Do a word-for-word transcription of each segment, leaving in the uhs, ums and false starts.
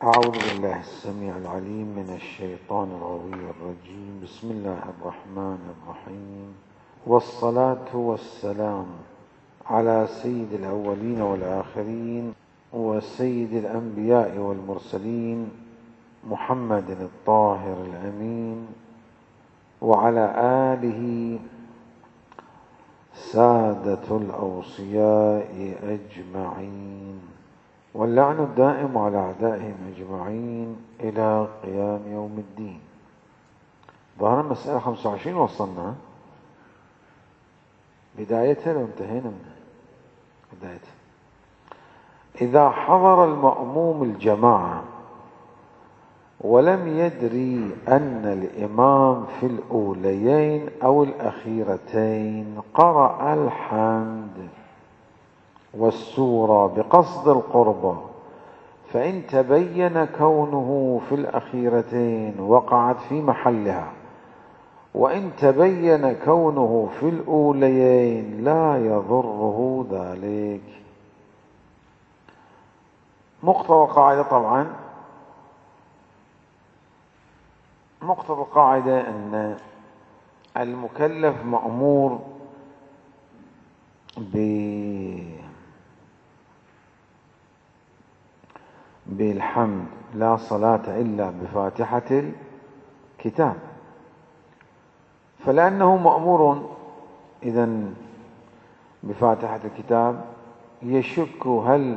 أعوذ بالله السميع العليم من الشيطان الغوي الرجيم. بسم الله الرحمن الرحيم، والصلاة والسلام على سيد الأولين والآخرين وسيد الأنبياء والمرسلين محمد الطاهر الأمين، وعلى آله سادة الأوصياء أجمعين، واللعن الدائم على أعدائهم أجمعين إلى قيام يوم الدين. ظهر المسألة خمسة وعشرين وصلنا بدايتها لو انتهينا منها بدايتها. إذا حضر المأموم الجماعة ولم يدري أن الإمام في الأوليين أو الأخيرتين قرأ الحمد والسورة بقصد القربة، فإن تبين كونه في الأخيرتين وقعت في محلها، وإن تبين كونه في الأوليين لا يضره ذلك. مقتضى القاعدة طبعا مقتضى القاعدة أن المكلف مأمور ب بالحمد، لا صلاة إلا بفاتحة الكتاب، فلأنه مأمور إذن بفاتحة الكتاب يشك هل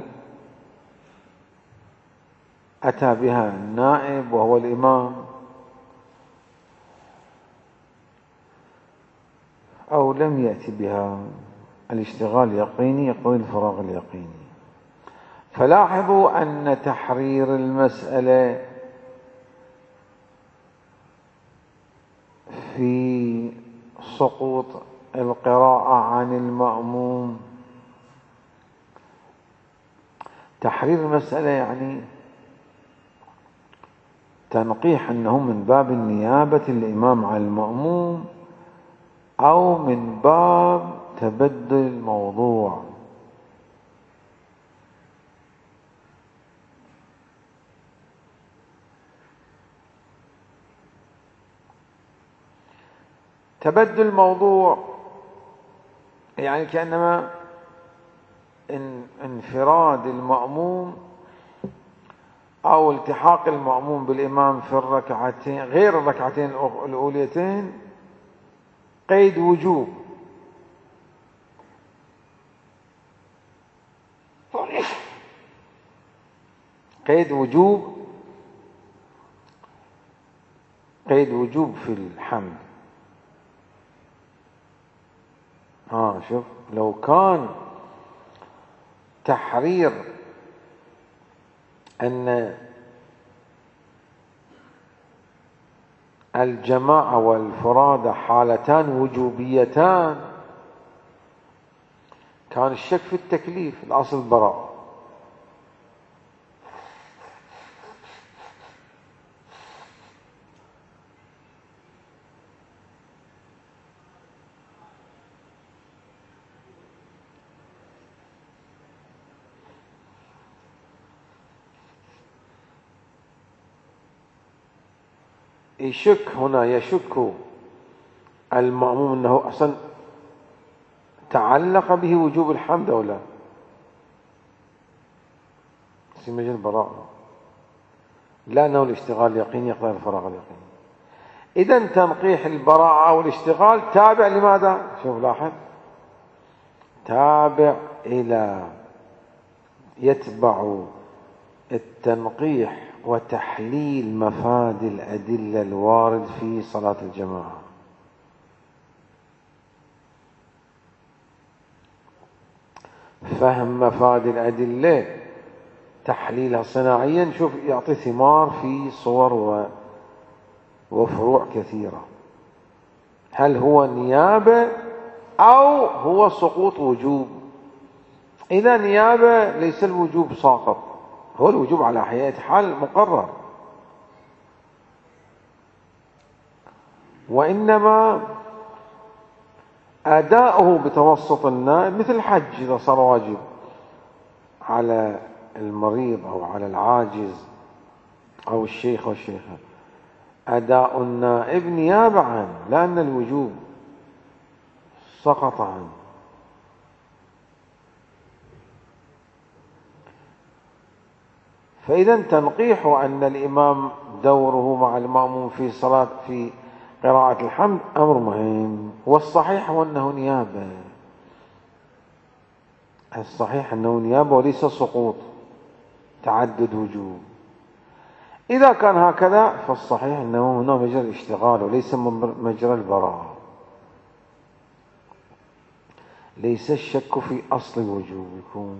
أتى بها النائب وهو الإمام أو لم يأتي بها. الاشتغال يقيني يقتضي الفراغ اليقيني. فلاحظوا أن تحرير المسألة في سقوط القراءة عن المأموم، تحرير المسألة يعني تنقيح أنه من باب النيابة الإمام على المأموم أو من باب تبدل الموضوع. تبدل الموضوع يعني كأنما انفراد المأموم أو التحاق المأموم بالإمام في الركعتين غير الركعتين الأوليتين قيد وجوب، قيد وجوب قيد وجوب في الحمد. ها شوف، لو كان تحرير أن الجماعة والفرادة حالتان وجوبيتان كان الشك في التكليف، الأصل براء. يشك هنا يشك المأموم أنه أصلا تعلق به وجوب الحمد أو لا، في مجال براءة، لا أنه الاشتغال اليقيني يقتضي الفراغ اليقيني. إذن تنقيح البراءة والاشتغال تابع لماذا؟ شوف لاحظ، تابع إلى يتبع التنقيح وتحليل مفاد الأدلة الوارد في صلاة الجماعة. فهم مفاد الأدلة تحليلها صناعيا شوف يعطي ثمار في صور وفروع كثيرة. هل هو نيابة أو هو سقوط وجوب؟ إذا نيابة ليس الوجوب ساقط، هو الوجوب على حياة حال مقرر، وإنما أداؤه بتوسط النائب مثل الحج إذا صار واجب على المريض أو على العاجز أو الشيخ والشيخة، أداء النائب نيابة عنه، لأن الوجوب سقط عنه. فإذا تنقيح أن الإمام دوره مع المأموم في صلاة في قراءة الحمد أمر مهم، والصحيح هو أنه نيابة، الصحيح أنه نيابة وليس سقوط تعدد وجوب. إذا كان هكذا فالصحيح أنه هنا مجرى الاشتغال وليس مجرى البراءة، ليس الشك في أصل الوجوب يكون.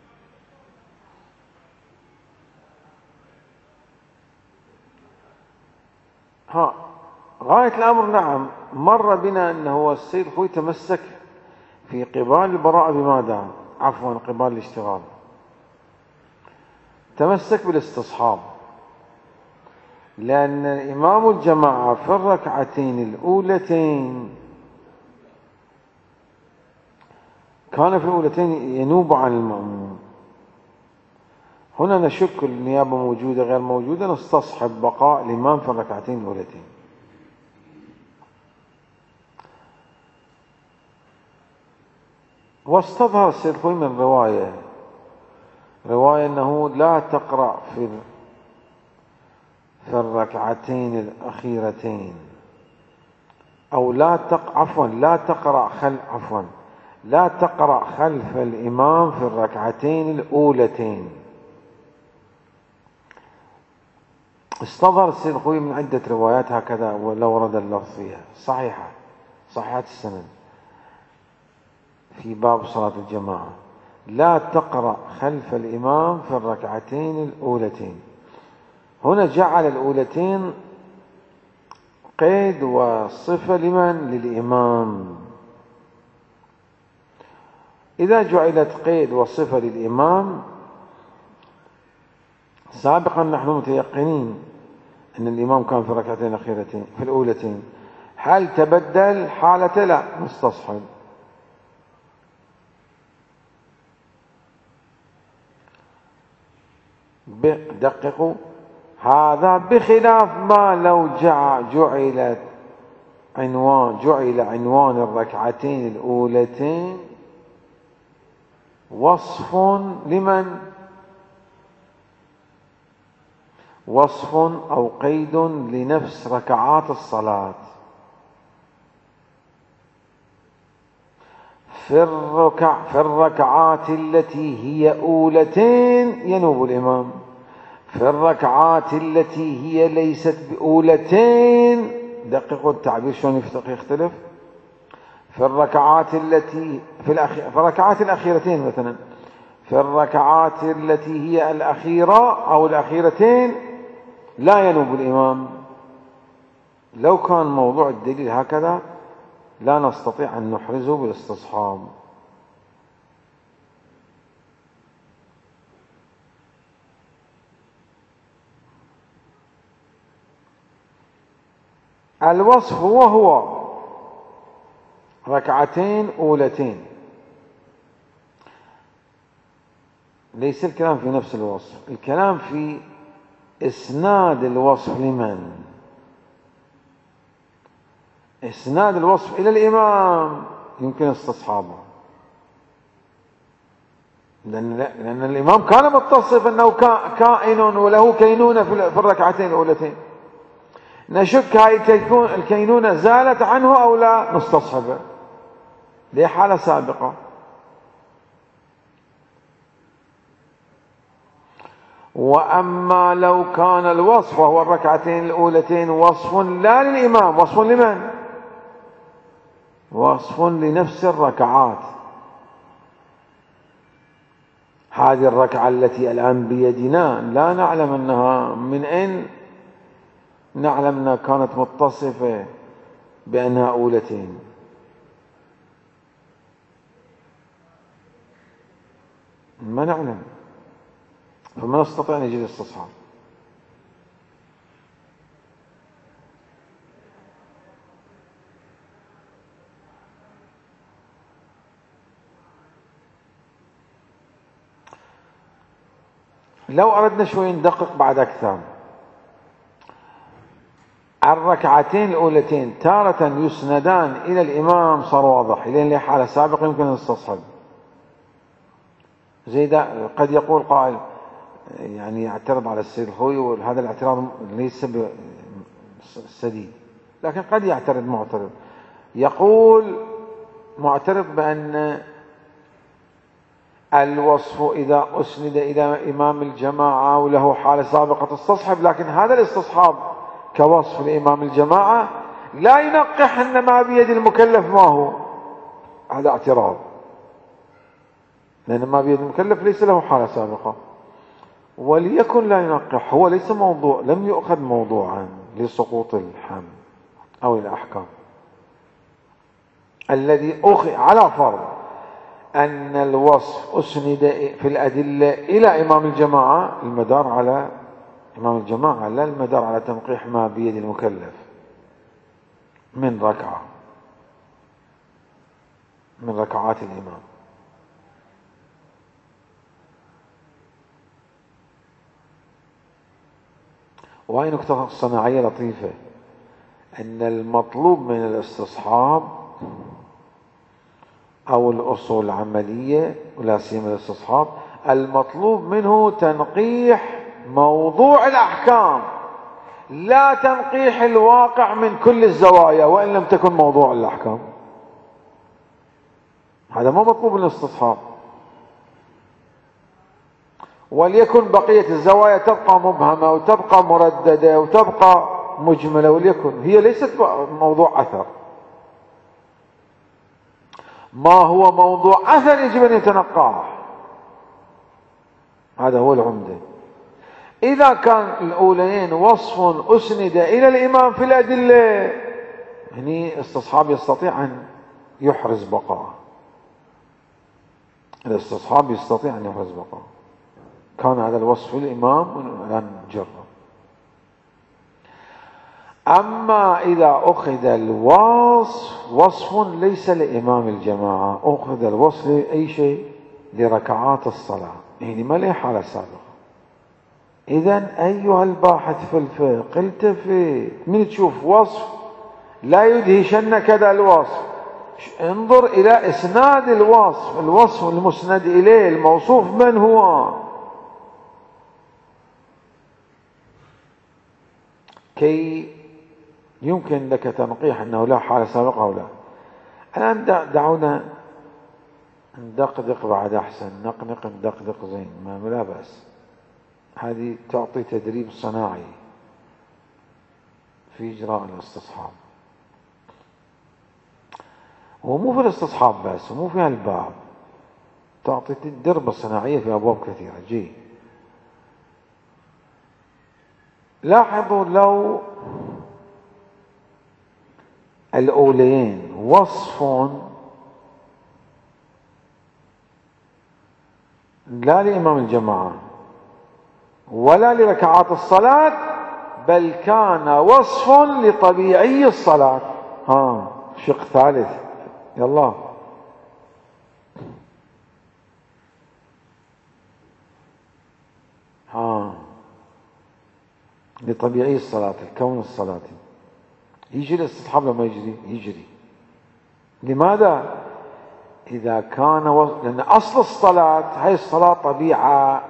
ها غاية الأمر نعم مر بنا أنه السيد خوي تمسك في قبال البراءة بماذا؟ عفوا قبال الاشتغال، تمسك بالاستصحاب، لأن إمام الجماعة في الركعتين الأولتين كان في الأولتين ينوب عن المأموم. هنا نشك النيابة موجودة غير موجودة، نستصحب بقاء الإمام في الركعتين الأولتين. واستظهر السيد خوي من رواية رواية أنه لا تقرأ في في الركعتين الأخيرتين، أو لا تق عفوا لا تقرأ خل عفوا لا تقرأ خلف الإمام في الركعتين الأولتين. استظهر السيد خوي من عدة روايات هكذا ولا ورد اللفظ فيها صحيحة صحيحة السند في باب صلاة الجماعة، لا تقرأ خلف الإمام في الركعتين الأولتين. هنا جعل الأولتين قيد وصفة لمن؟ للإمام. إذا جعلت قيد وصفة للإمام، سابقا نحن متيقنين أن الإمام كان في الركعتين الأخيرتين في الأولتين، هل تبدل حالته؟ لا، مستصحب. دققوا، هذا بخلاف ما لو جعلت عنوان جعل عنوان الركعتين الأولتين وصف لمن؟ وصف أو قيد لنفس ركعات الصلاة. في الركع في الركعات التي هي أولتين ينوب الإمام، في الركعات التي هي ليست بأولتين، دققوا التعبير شلون يختلف، في الركعات التي في, الأخي... في الركعات الأخيرتين مثلا، في الركعات التي هي الأخيرة أو الأخيرتين لا ينوب الإمام. لو كان موضوع الدليل هكذا لا نستطيع أن نحرزه بالاستصحاب. الوصف هو هو ركعتين أولتين، ليس الكلام في نفس الوصف، الكلام في إسناد الوصف لمن؟ إسناد الوصف إلى الإمام يمكن استصحابه، لأن, لأن الإمام كان متصف أنه كائن وله كينونة في الركعتين الأولتين، نشك هاي الكينونة زالت عنه أو لا، نستصحبه لحالة سابقة. وأما لو كان الوصف وهو الركعتين الأولتين وصف لا للإمام، وصف لمن؟ وصف لنفس الركعات. هذه الركعة التي الآن بيدنا لا نعلم أنها من أين نعلم أنها كانت متصفة بأنها أولتين، ما نعلم، فما نستطيع أن نجد استصحاب. لو أردنا شوي ندقق بعد أكثر، الركعتين الأولتين تارة يسندان إلى الإمام، صار واضح، لأن حالة سابقة يمكن أن نستصحب. زي ده قد يقول قائل يعني يعترض على السيد الخوي، وهذا الاعتراض ليس سديد، لكن قد يعترض معترض، يقول معترض بأن الوصف إذا أسند إلى إمام الجماعة وله حالة سابقة تستصحب، لكن هذا الاستصحاب كوصف لإمام الجماعة لا ينقح أن ما بيد المكلف ما هو. هذا اعتراض، لأن ما بيد المكلف ليس له حالة سابقة. وليكن لا ينقح، هو ليس موضوع، لم يؤخذ موضوعا لسقوط الحمل أو الأحكام. الذي أخذ على فرض أن الوصف أسند في الأدلة إلى إمام الجماعة، المدار على إمام الجماعة، لا المدار على تنقيح ما بيد المكلف من ركعة من ركعات الإمام. وهي نقطة صناعية لطيفة، أن المطلوب من الاستصحاب أو الأصول العملية، ولا سيما الاستصحاب، المطلوب منه تنقيح موضوع الأحكام، لا تنقيح الواقع من كل الزوايا وإن لم تكن موضوع الأحكام. هذا ما مطلوب من الاستصحاب. وليكن بقية الزوايا تبقى مبهمة وتبقى مرددة وتبقى مجملة، وليكن هي ليست موضوع أثر. ما هو موضوع أثر يجب أن يتنقح، هذا هو العمدة. إذا كان الأولين وصف أسند إلى الإمام في الأدلة، هني استصحاب يستطيع أن يحرز بقاء، الاستصحاب يستطيع أن يحرز بقاء، كان هذا الوصف الإمام الآن نجرب. أما إذا أخذ الوصف وصف ليس لإمام الجماعة، أخذ الوصف لأي شيء، لركعات الصلاة، يعني ما له حالة سابقة. إذن أيها الباحث في الفقه التفت، من تشوف وصف لا يدهشن كذا الوصف، انظر إلى إسناد الوصف، الوصف المسند إليه الموصوف من هو، كي يمكن لك تنقيح أنه لا حالة سابقة أو لا. الآن دعونا ندقدق بعد أحسن، نقنق ندقدق زين، ما لا بأس. هذه تعطي تدريب صناعي في إجراء الاستصحاب. ومو في الاستصحاب بس، ومو في هالباب، تعطي الدربة الصناعية في أبواب كثيرة. جي لاحظوا، لو الأولين وصف لا لإمام الجماعة ولا لركعات الصلاة، بل كان وصف لطبيعي الصلاة. ها شق ثالث، يلا ها لطبيعي الصلاة، الكون الصلاة. يجري الاستصحاب لما يجري يجري. لماذا؟ إذا كان و... لأن أصل الصلاة هي الصلاة طبيعة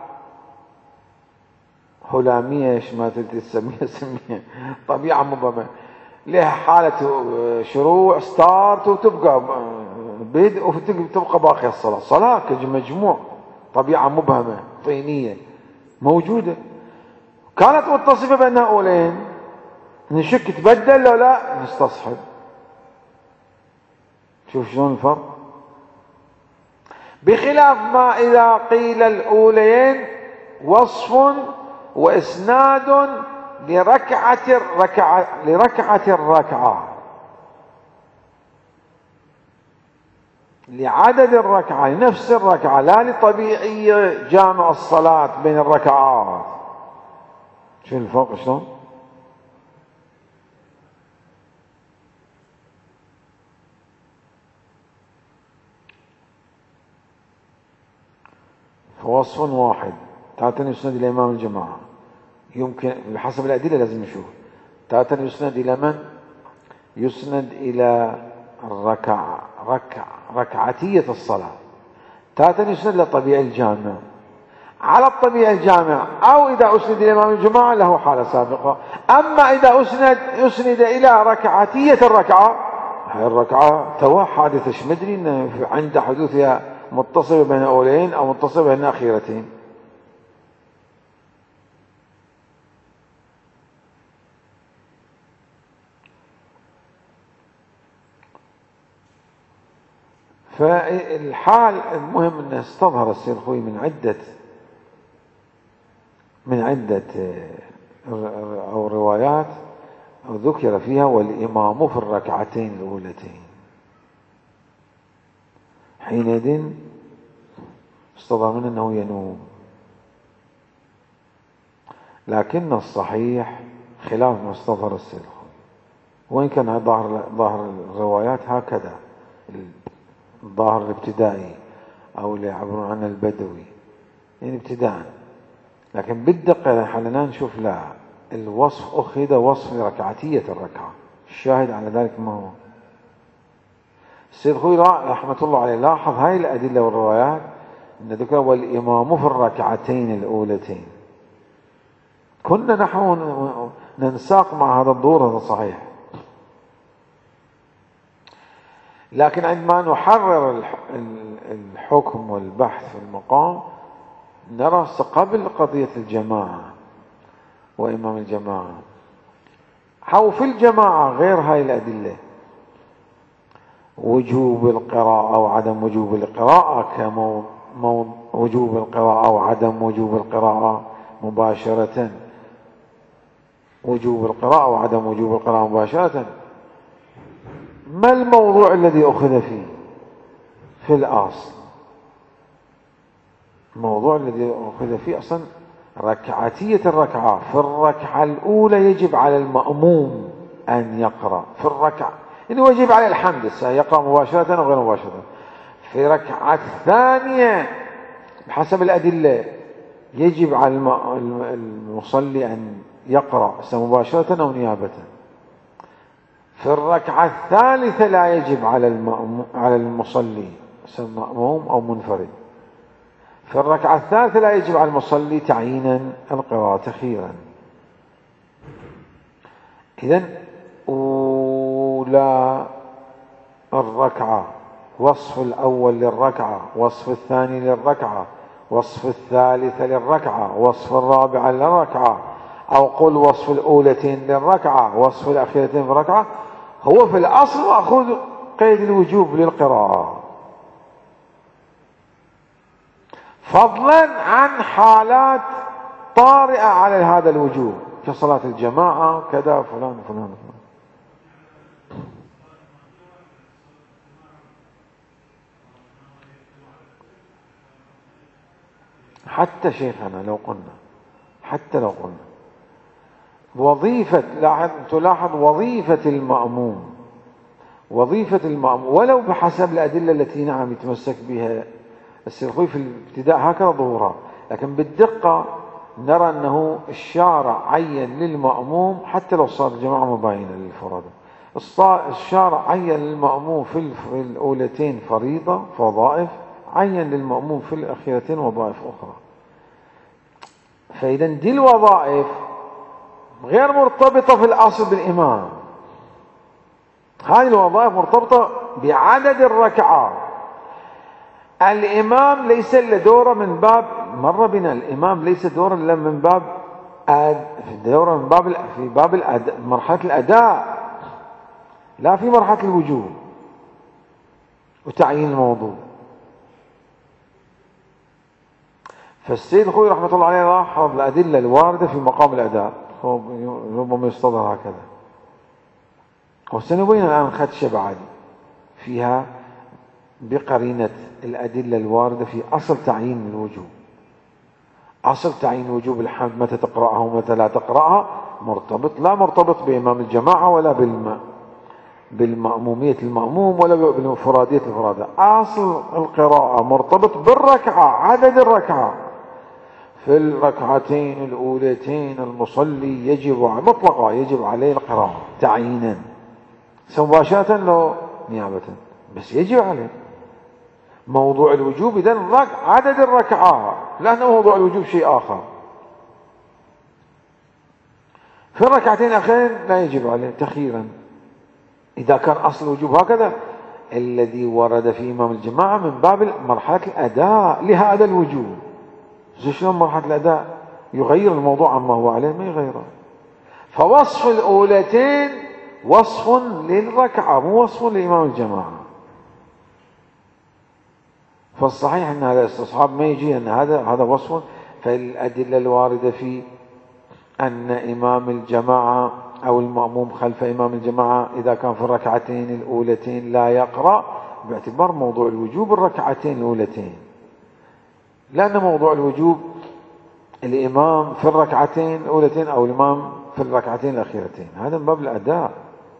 هلامية، ايش ما تسميها سميها، طبيعة مبهمة، لها حالة شروع ستارت وتبقى بدء وتبقى باقية الصلاة. صلاة كمجموع طبيعة مبهمة طينية موجودة، كانت متصفة بأنها أولين، نشك تبدل لو لا نستصحب. شوف شلون الفرق، بخلاف ما إذا قيل الأولين وصف وإسناد لركعة الركعة لركعة الركعة، لعدد الركعة، لنفس الركعة، لا لطبيعية جامع الصلاة بين الركعات. شو الفرق شلون؟ فوصف واحد تعتني يسند إلى إمام الجماعة، يمكن بحسب الأدلة لازم نشوف تارة يسند إلى من؟ يسند إلى الركع ركع ركعتية الصلاة، تارة يسند للطبيعي الجامع. على الطبيعي الجامع أو إذا أسند إلى إمام الجماعة له حالة سابقة. أما إذا أسند أسند إلى ركعتية الركعة، هاي الركعة توا حادثة شمدري إن عند حدوثها متصلة بين أولين أو متصلة بين أخيرتين. فالحال المهم أن استظهر السيد الخوي من عدة من عدة أو روايات أو ذكر فيها والإمام في الركعتين الأولتين، حينئذ استظهر منه أنه ينوم. لكن الصحيح خلاف ما استظهر السيد الخوي، وإن كان ظاهر ظاهر الروايات هكذا، الظاهر الابتدائي أو اللي يعبرون عنه البدوي يعني ابتداء، لكن بالدقة حالنا نشوف لا، الوصف أخذ وصف ركعتية الركعة. الشاهد على ذلك ما هو؟ السيد خوي رحمة الله عليه لاحظ هاي الأدلة والروايات أن ذكر والإمام في الركعتين الأولتين. كنا نحن ننساق مع هذا الدور، هذا صحيح، لكن عندما نحرر الحكم والبحث في المقام نرى قبل قضية الجماعة وإمام الجماعة أو في الجماعة غير هاي الأدلة، وجوب القراءة وعدم وجوب القراءة كوجوب القراءة أو عدم وجوب القراءة مباشرة، وجوب القراءة وعدم وجوب القراءة مباشرة. ما الموضوع الذي أخذ فيه في الأصل؟ الموضوع الذي أخذ فيه أصلا ركعتية الركعة. في الركعة الأولى يجب على المأموم أن يقرأ في الركعة، إنه يجب على الحمد سيقرأ مباشرة أو غير مباشرة. في الركعة الثانية بحسب الأدلة يجب على المصلي أن يقرأ مباشرة أو نيابة. في الركعة الثالثة لا يجب على على المصلي مأموم أو منفرد. في الركعة الثالثة لا يجب على المصلي تعيينا القراءة أخيرا. إذن أولى الركعة، وصف الأول للركعة، وصف الثاني للركعة، وصف الثالثة للركعة، وصف الرابعة للركعة، أو قل وصف الأولتين للركعة، وصف الأخيرتين في الركعة، هو في الأصل مأخوذ قيد الوجوب للقراءة، فضلا عن حالات طارئة على هذا الوجوب كصلاة الجماعة كذا فلان فلان فلان. حتى شيخنا لو قلنا حتى لو قلنا وظيفة، تلاحظ وظيفة المأموم وظيفة المأموم ولو بحسب الأدلة التي نعم يتمسك بها السيد الخوي في الابتداء هكذا ظهورها، لكن بالدقة نرى أنه الشارع عين للمأموم حتى لو صار الجماعة مباينة للفرادة، الشارع عين للمأموم في الأولتين فريضة فوظائف، عين للمأموم في الأخيرتين وظائف أخرى. فإذا دي الوظائف غير مرتبطة في الأصل بالإمام، هذه الوظائف مرتبطة بعدد الركعات. الإمام ليس له دوره من باب مر بنا، الإمام ليس دوره إلا من باب في دوره من باب في باب الأداء، مرحلة الأداء، لا في مرحلة الوجوب وتعيين الموضوع. فالسيد الخوي رحمة الله عليه لاحظ الأدلة الواردة في مقام الأداء، ربما يستظهر هكذا، وسنبين الآن خدشة بعد فيها بقرينة الأدلة الواردة في أصل تعيين الوجوب. أصل تعيين وجوب الحمد متى تقرأها ومتى لا تقرأها مرتبط، لا مرتبط بإمام الجماعة ولا بالم بالمأمومية المأموم ولا بالمفرادية الفرادة. أصل القراءة مرتبط بالركعة، عدد الركعة. في الركعتين الأولتين المصلي يجب مطلقا يجب عليه القراءة تعيينا، مباشرة لو نيابة، بس يجب عليه. موضوع الوجوب إذن عدد الركعات، لأن موضوع الوجوب شيء آخر. في الركعتين الأخيرين لا يجب عليه تخييرا، إذا كان أصل الوجوب هكذا. الذي ورد في إمام الجماعة من باب مرحلة الأداء لهذا الوجوب. شلون مرحلة الأداء يغير الموضوع عما هو عليه؟ ما يغيره. فوصف الأولتين وصف للركعة مو وصف لإمام الجماعة. فالصحيح أن هذا الاستصحاب ما يجي أن هذا هذا وصف. فالأدلة الواردة في أن إمام الجماعة أو المأموم خلف إمام الجماعة إذا كان في الركعتين الأولتين لا يقرأ، باعتبار موضوع الوجوب الركعتين الأولتين، لأن موضوع الوجوب الإمام في الركعتين الأولتين أو الإمام في الركعتين الأخيرتين، هذا من باب الأداء.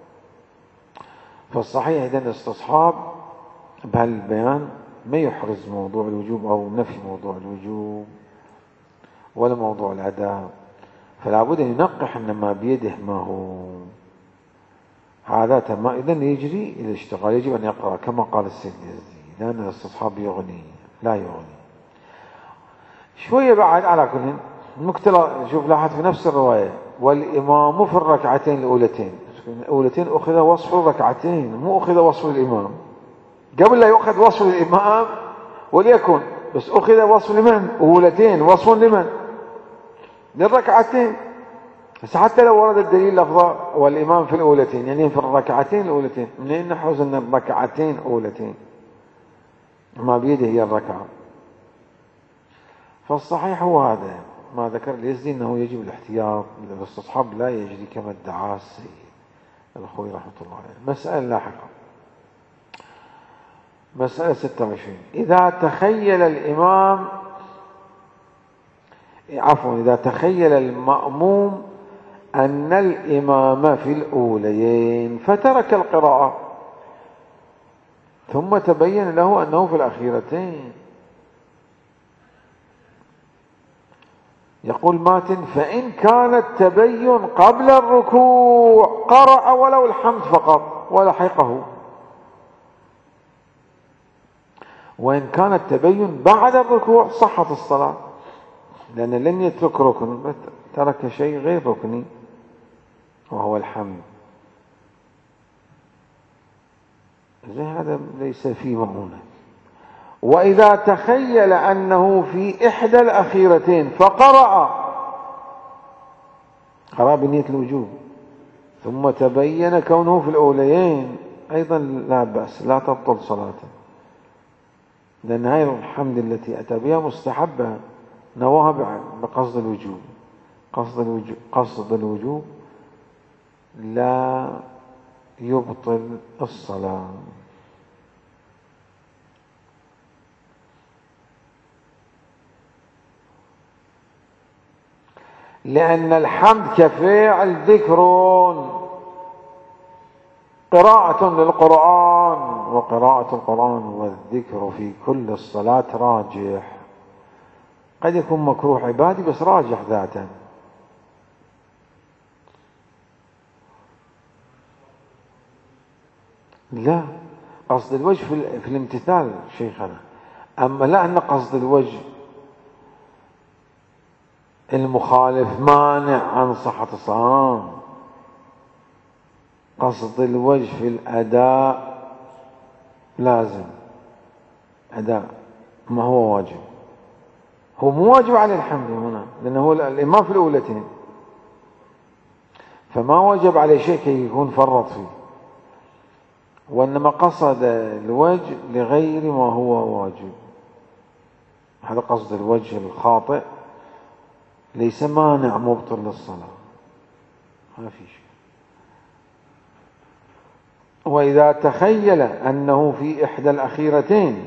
فالصحيح إذن الاستصحاب بهالبيان ما يحرز موضوع الوجوب أو نفي موضوع الوجوب ولا موضوع الأداء. فلا بد أن ينقح أن ما بيده ما هو هذا تمام. إذن يجري إذا اشتغل يجب أن يقرأ كما قال السيد اليزدي، لأن الاستصحاب يغني لا يغني. شوية بعد على كل نكتة، شوف لاحظ في نفس الرواية والإمام في الركعتين الأولتين. الأولتين أخذ وصف الركعتين مو أخذ وصف الإمام. قبل لا يؤخذ وصف الإمام وليكن، بس أخذ وصف لمن؟ أولتين وصف لمن؟ للركعتين. بس حتى لو ورد الدليل لفظة والإمام في الأولتين، يعني في الركعتين الأولتين، منين نحوز أن الركعتين أولتين؟ ما بيده هي الركعة. فالصحيح هو هذا ما ذكر اليزدي أنه يجب الاحتياط. الاستصحاب لا يجري كما ادعى السيد الخوي رحمة الله عليه. مسألة لاحقة، مسألة ستة وعشرين. إذا تخيل الإمام عفوا إذا تخيل المأموم أن الإمام في الأوليين فترك القراءة ثم تبين له أنه في الأخيرتين، يقول ماتن: فإن كان التبين قبل الركوع قرأ ولو الحمد فقط ولحقه، وإن كان التبين بعد الركوع صحت الصلاة، لأن لم يترك ركن، ترك شيء غير ركني وهو الحمد. زي هذا ليس فيه مؤونة. وإذا تخيل أنه في إحدى الأخيرتين فقرأ قرأ بنية الوجوب ثم تبين كونه في الأوليين أيضا لا بأس، لا تبطل صلاته، لأن هاي الحمد التي أتى بها مستحبة نواها بقصد الوجوب. قصد الوجوب قصد الوجوب لا يبطل الصلاة. لأن الحمد كفاعل ذكر قراءة للقرآن، وقراءة القرآن والذكر في كل الصلاة راجح. قد يكون مكروه عبادي بس راجح ذاتا. لا، قصد الوجه في الامتثال شيخنا، أما لا أن قصد الوجه المخالف مانع عن صحة الصلاة. قصد الوجه في الأداء لازم أداء، ما هو واجب. هو مو واجب على الحمد هنا لأنه هو الإمام في الأولتين، فما وجب عليه شيء كي يكون فرط فيه، وإنما قصد الوجه لغير ما هو واجب. هذا قصد الوجه الخاطئ ليس مانع مبطل للصلاة، ما في شيء. وإذا تخيل أنه في إحدى الأخيرتين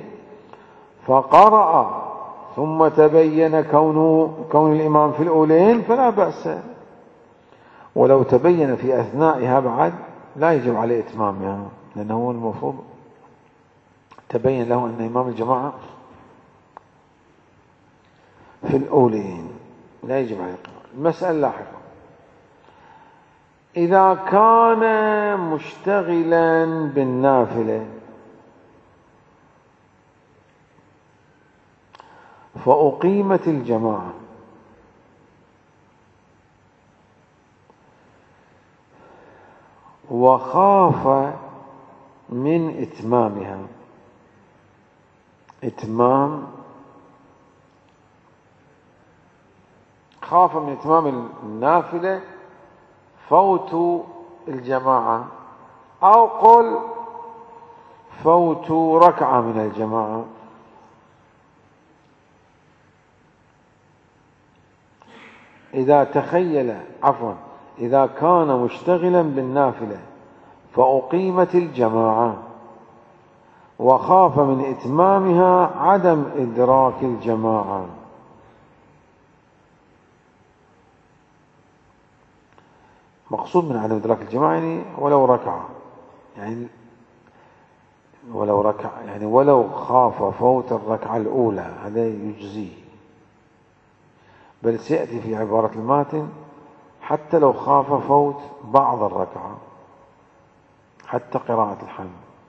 فقرأ ثم تبين كونه كون الإمام في الأولين فلا بأس، ولو تبين في أثنائها بعد لا يجب عليه إتمامها، لأنه هو المفروض تبين له أن إمام الجماعة في الأولين لا يجب عليه القضاء. المسألة لاحقة، إذا كان مشتغلا بالنافلة فأقيمت الجماعة وخاف من إتمامها، إتمام خاف من إتمام النافلة فوت الجماعة، أو قل فوت ركعة من الجماعة، إذا تخيل عفوا إذا كان مشتغلا بالنافلة فأقيمت الجماعة وخاف من إتمامها عدم إدراك الجماعة. مقصود من عدم إدراك الجماعة يعني ولو ركعة، يعني ولو ركعة يعني ولو خاف فوت الركعة الأولى هذا يجزيه، بل سيأتي في عبارة الماتن حتى لو خاف فوت بعض الركعة حتى قراءة الحمد،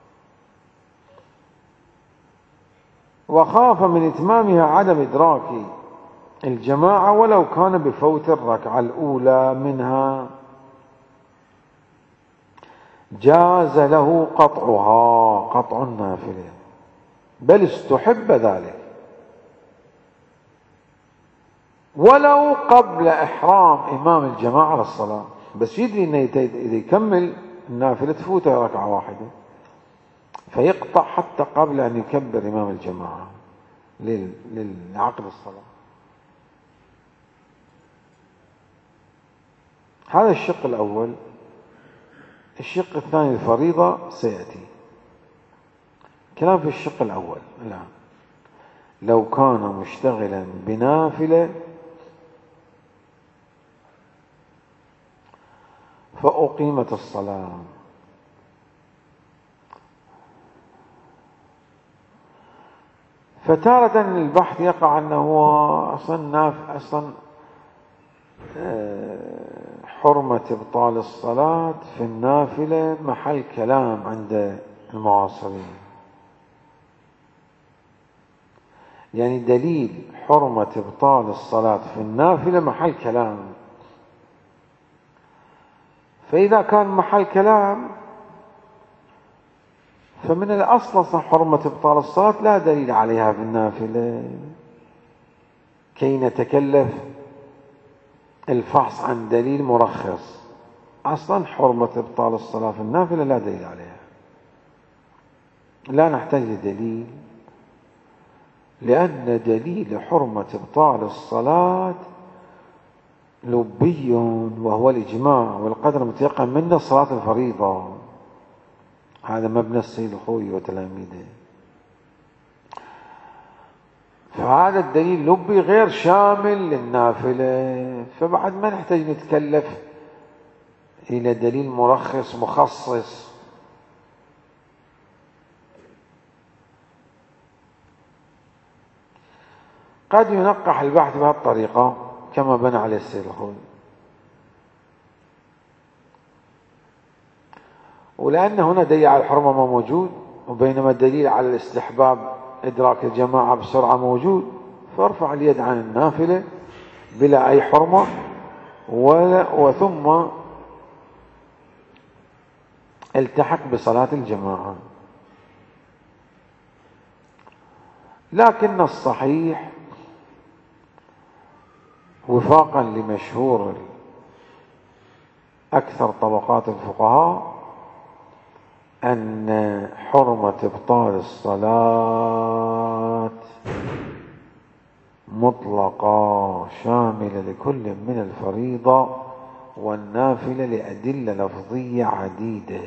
وخاف من إتمامها عدم إدراك الجماعة ولو كان بفوت الركعة الأولى منها، جاز له قطعها قطع النافلة، بل استحب ذلك ولو قبل إحرام إمام الجماعة للصلاة، بس يدري أنه إذا يكمل النافلة تفوته ركعة واحدة فيقطع حتى قبل أن يكبر إمام الجماعة لعقد الصلاة. هذا الشق الأول. الشق الثاني الفريضة سيأتي كلام في الشق الأول الآن. لو كان مشتغلا بنافلة فأقيمت الصلاة، فتارة البحث يقع أنه هو أصلا ناف أصلا حرمة إبطال الصلاة في النافلة محل كلام عند المعاصرين، يعني دليل حرمة إبطال الصلاة في النافلة محل كلام، فإذا كان محل كلام فمن الأصل أصلا حرمة إبطال الصلاة لا دليل عليها في النافلة، كي نتكلف الفحص عن دليل مرخص. أصلا حرمة إبطال الصلاة في النافلة لا دليل عليها، لا نحتاج لدليل، لأن دليل حرمة إبطال الصلاة لبي وهو الإجماع والقدر المتيقن منه صلاة الفريضة، هذا مبنى السيد الخوي وتلاميذه، فهذا الدليل لبي غير شامل للنافلة، فبعد ما نحتاج نتكلف إلى دليل مرخص مخصص. قد ينقح البحث بهذه الطريقة كما بنى عليه السيد الخوي، ولأن هنا دليل على الحرمة ما موجود، وبينما الدليل على الاستحباب إدراك الجماعة بسرعة موجود، فارفع اليد عن النافلة بلا أي حرمة ولا وثم التحق بصلاة الجماعة. لكن الصحيح وفاقا لمشهور أكثر طبقات الفقهاء أن حرمة إبطال الصلاة مطلقة شاملة لكل من الفريضة والنافلة لأدلة لفظية عديدة.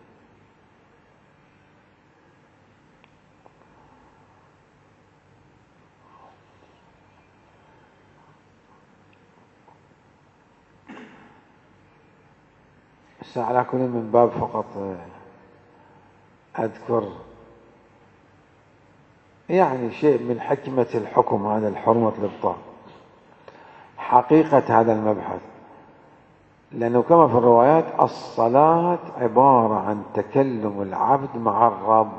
على كل من باب فقط أذكر يعني شيء من حكمة الحكم هذا الحرمة الإبطال. حقيقة هذا المبحث، لأنه كما في الروايات الصلاة عبارة عن تكلم العبد مع الرب،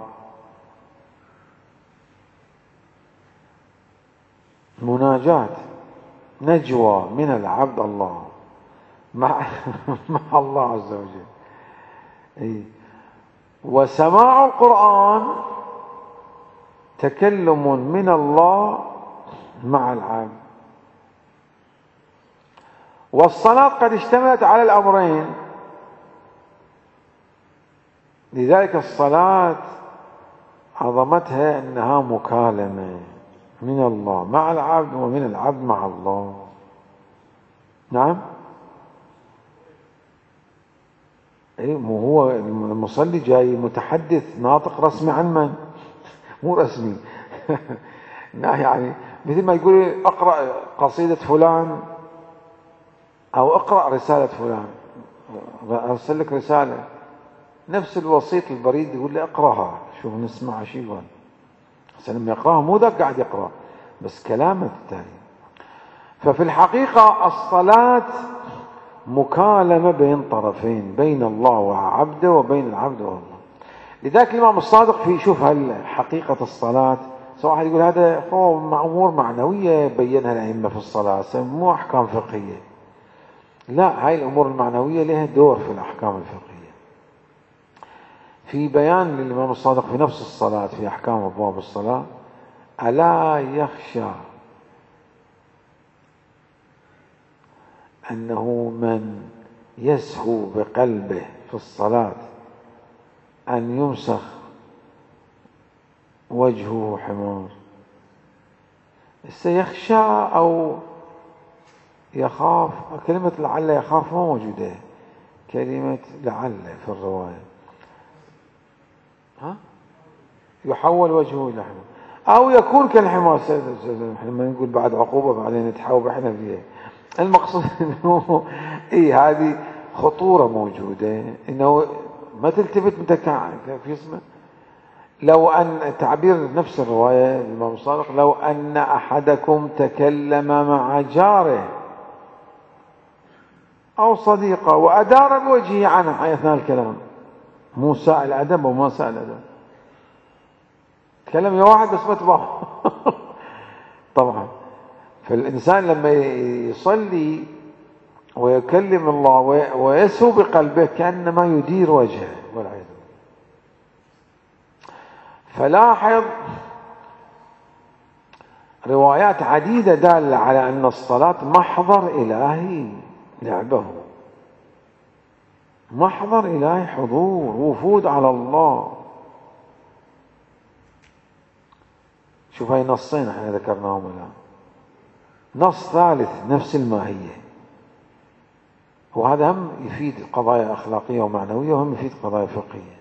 مناجاة، نجوى من العبد الله مع مع الله عز وجل. إيه؟ وسماع القرآن تكلم من الله مع العبد. والصلاة قد اشتملت على الأمرين، لذلك الصلاة عظمتها أنها مكالمة من الله مع العبد ومن العبد مع الله. نعم. ايه، مو هو المصلي جاي متحدث ناطق رسمي عن من؟ مو رسمي. يعني مثل ما يقول اقرأ قصيدة فلان او اقرأ رسالة فلان، ارسل لك رسالة، نفس الوسيط البريد يقول لي اقرأها، شوف نسمع شو يقول. بس لما يقرأها مو ذاك قاعد يقرأ، بس كلامه التالي. ففي الحقيقة الصلاة مكالمة بين طرفين، بين الله وعبده وبين العبد والله. لذلك الإمام الصادق في شوف هل حقيقة الصلاة، سواء واحد يقول هذا هو أمور معنوية بينها الأئمة في الصلاة، مو أحكام فقهية. لا، هاي الأمور المعنوية لها دور في الأحكام الفقهية. في بيان للإمام الصادق في نفس الصلاة في أحكام أبواب الصلاة: ألا يخشى أنه من يسهو بقلبه في الصلاة أن يمسخ وجهه حمار. سيخشى أو يخاف، كلمة لعل يخاف ما موجودة، كلمة لعل في الرواية. ها؟ يحول وجهه إلى حمار أو يكون كالحمار. لما نقول بعد عقوبة بعدين نتحاوب احنا فيها، المقصود انه ايه، هذه خطورة موجودة، انه ما تلتفت متكعب في اسمه. لو ان تعبير نفس الرواية الإمام الصادق: لو ان احدكم تكلم مع جاره او صديقه وادار بوجهه عنه اثناء الكلام، مو سائل ادب وما سائل ادب، كلام يا واحد بس ما تبغى. طبعا فالإنسان لما يصلي ويكلم الله ويسهو بقلبه كأنما يدير وجهه والعياذ بالله. فلاحظ روايات عديدة دالة على أن الصلاة محضر إلهي، لعبه محضر إلهي، حضور، وفود على الله. شوف هاي نصين احنا ذكرناهم الآن، نص ثالث نفس الماهية، وهذا هم يفيد قضايا أخلاقية ومعنوية، وهم يفيد قضايا فقهية.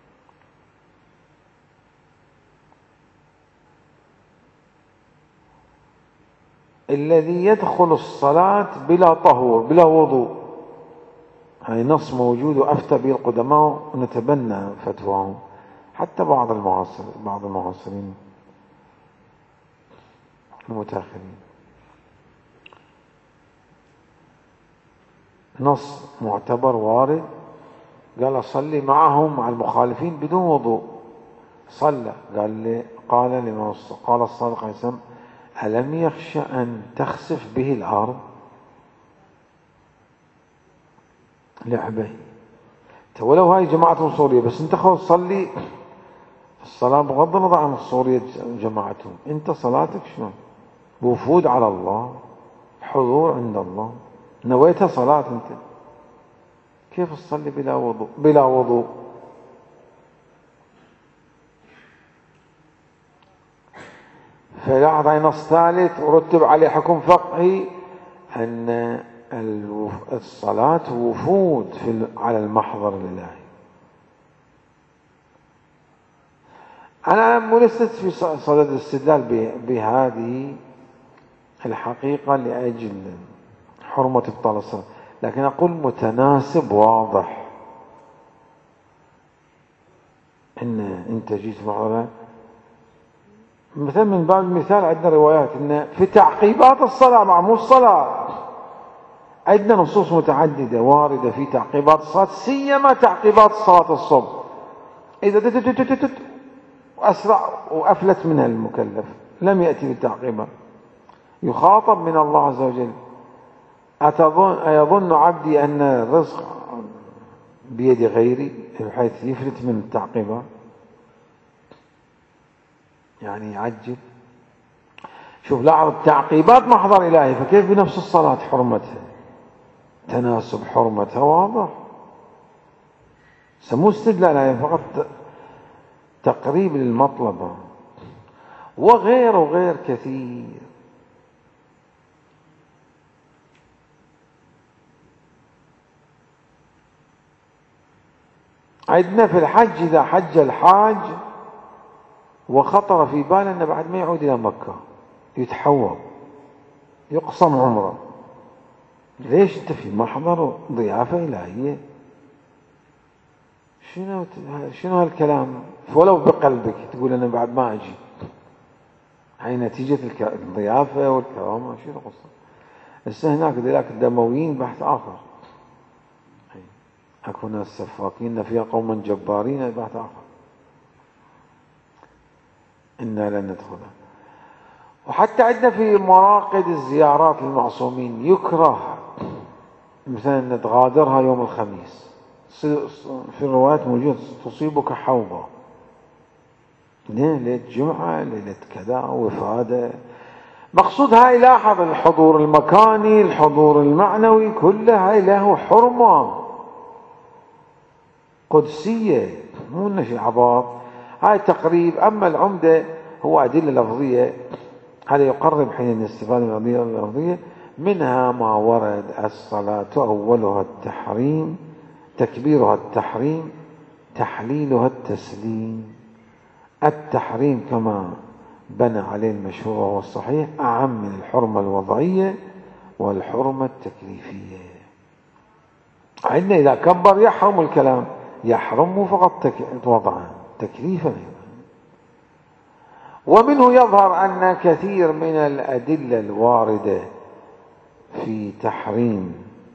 الذي يدخل الصلاة بلا طهور بلا وضوء، هاي نص موجود وأفتى به القدماء ونتبنى فتواهم، حتى بعض المعاصر بعض المعاصرين المتأخرين. نص معتبر وارد، قال صلي معهم مع المخالفين بدون وضوء، صلى. قال لي قال لما قال الصادق عليه السلام: ألم يخشى أن تخسف به الأرض؟ لعبه. ولو هاي جماعة سورية، بس انت خذ صلي الصلاة بغض النظر عن السورية جماعتهم، انت صلاتك شنو؟ وفود على الله، حضور عند الله، نويتها صلاة انت، كيف تصلي بلا وضوء بلا وضوء؟ فلاحظ هاي نص ثالث ورتب عليه حكم فقهي، أن الصلاة وفود في على المحضر الإلهي. أنا مو لست في صدد الاستدلال بهذه الحقيقة لأجل حرمة إبطال الصلاة، لكن أقول متناسب واضح، إن أنت جيت معنا مثلا من باب المثال عندنا روايات إن في تعقيبات الصلاة مع مو الصلاة عندنا نصوص متعددة واردة في تعقيبات الصلاة، سيما تعقيبات صلاة الصبح. إذا تتتتتت وأسرع وأفلت منها المكلف لم يأتي بالتعقيبات، يخاطب من الله عز وجل: أتظن أيظن عبدي أن الرزق بيد غيري، بحيث يفلت من التعقيبات، يعني يعجل. شوف لاحظ التعقيبات محضر إلهي، فكيف بنفس الصلاة حرمتها، تناسب حرمتها واضح. سموه استدلال، يعني فقط تقريب للمطلب، وغير وغير كثير. عندنا في الحج إذا حج الحاج وخطر في باله أنه بعد ما يعود إلى مكة يتحول يقسم عمره، ليش أنت في محضر ضيافة إلهية؟ شنو شنو هالكلام؟ ولو بقلبك تقول أنا بعد ما أجي، هاي نتيجة الضيافة والكرامة. شنو القصة؟ هسه هناك ذلك الدمويين بحث آخر، أكو ناس سفاكين فيها قوما جبارين بحث آخر، إنا لن ندخلها. وحتى عندنا في مراقد الزيارات للمعصومين يكره مثلا تغادرها يوم الخميس، في الروايات موجود تصيبك حوضة، ليلة جمعة ليلة كذا وفادة. مقصود هاي لاحظ الحضور المكاني الحضور المعنوي كله هاي له حرمة قدسية، مو نشي عباط، هاي تقريب. أما العمدة هو أدلة لفظية، هذا يقرب حين الاستفادة من الأدلة اللفظية. منها ما ورد: الصلاة أولها التحريم، تكبيرها التحريم، تحليلها التسليم. التحريم كما بنى عليه المشهور وهو الصحيح أعم من الحرمة الوضعية والحرمة التكليفية. عندنا إذا كبر يحرم الكلام، يحرم فقط وضعا تكليفا. ومنه يظهر أن كثير من الأدلة الواردة في تحريم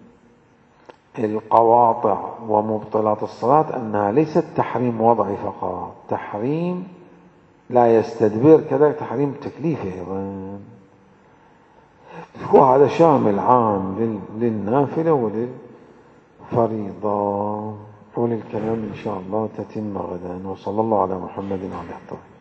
القواطع ومبطلات الصلاة أنها ليست تحريم وضعي فقط، تحريم لا يستدبر، كذا تحريم تكليفي أيضا. وهذا شامل عام للنافلة وللفريضة. وللكلام إن شاء الله تتم غدا. وصلى الله على محمد وعلى آله.